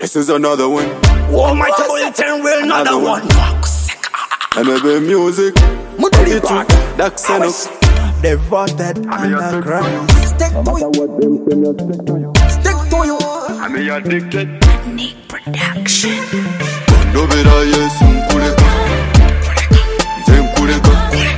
This is another one. Oh my bulletin will another one. And maybe music. That's enough. Devoted underground. Stick to you. Stick to you. I'm addicted. Nick Production. Bondo bera yesu kuleka. Zem kuleka.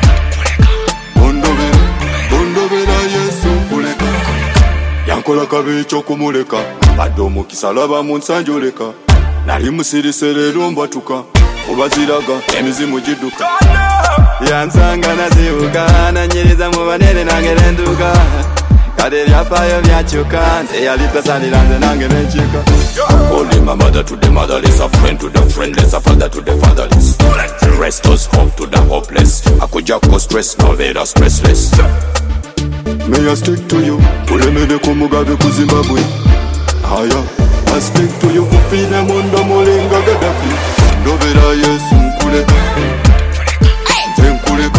Bondo bera yesu kuleka. Yankola kabe chokumuleka. Badomo kisalaba munsanjoleka. Nali musirisere lumbatuka. Obaziraga emizimu jiduka. Yansanga nazibuka nanyiriza mu banene nange nenduka. Kade byafayo byakyuka nze yalitasalira nze nange nenkyuka. Only my mother to the motherless, a friend to the friendless, a father to the fatherless. Rest us hope to the hopeless. I could just go stress, now they are stressless. May I stick to you? Ulemede kumugabe ku Zimbabwe. Haya, I stick to you. Kufine mondo mulinga Gaddafi. Ndobera yesu kuleka. Zem kuleka.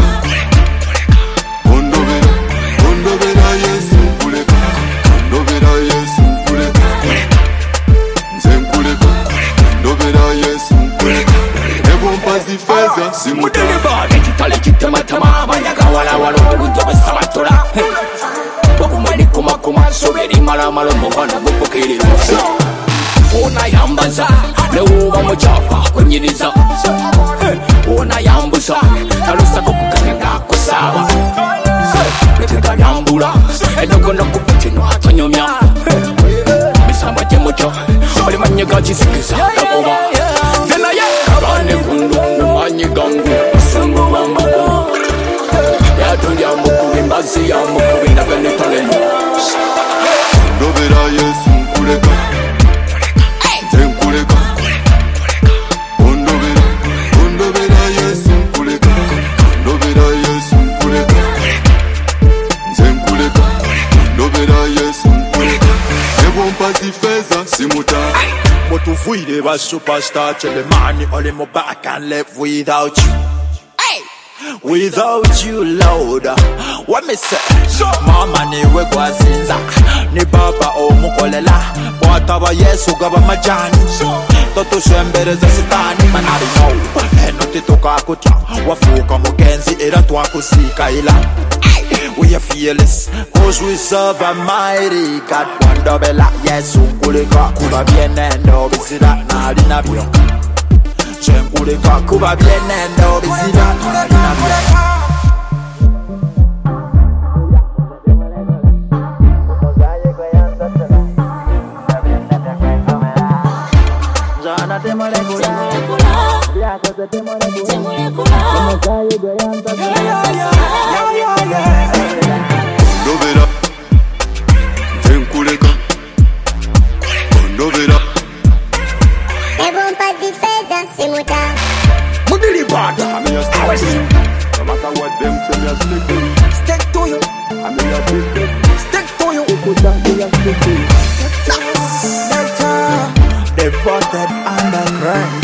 Ndobera yesu kuleka. Ndobera yesu kuleka. Zem kuleka. Ndobera yesu kuleka. Ebompa zifeza simuta. Mudeliba kitale kitematama banyaga wala wala bulunjobe sabatora. Bokumani kuma soberi mala mubana bupokirira. Ona yambaza lewo muchafa kunyiriza. Ona yambuza talusa kukukanga kusaba. Leteka yambula edogona kupitinwa tanyomya. Misamba jemucho oli manyaga chisikisa takoba. Zena ya kabane kundu manyigangu sungu wambo. Ya tunya muku imbazi ya muku inagane taleno. Ndobera yesu kuleka. Zem kuleka. Ndobera yesu kuleka. Ndobera yesu kuleka. Zem kuleka. Ndobera yesu kuleka. Ebompa zifeza simuta. Motuvuire ba superstar tell the money all in my back and left without you. Without you, Lord, what me say? Mama ni we kwazinza, ni baba omukolela. Bwataba Yesu gaba majani, toto shembereza sitani. Man I know, eno titoka kutya. Wafuka mugenzi era twakusika ila. We are fearless, cause we serve a mighty God. Wandobela Yesu kuleka kuba bienendo bisira nali nabyo. Kuleka kuba bienendo bisira nali nabyo. Ndobera. Zem kuleka. Ndobera. Ebompa zifeza simuta. Mudeliba No matter what them say, me a stick to you. stick to you, I mean a stick. stick to you. Stick to you. Devoted underground.